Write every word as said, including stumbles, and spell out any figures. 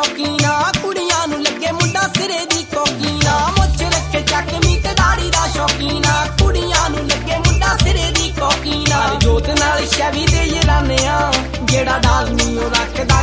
शौकीना कुड़ियां नूं लगे मुंडा सिरे दी कोकीना मुछ रखे चकमी ते दाड़ी दा शौकीना कुड़ियां नूं लगे मुंडा सिरे दी कोकीना जोत नाल शैवी दे जराने आ जेड़ा डाल नी ओ रखदा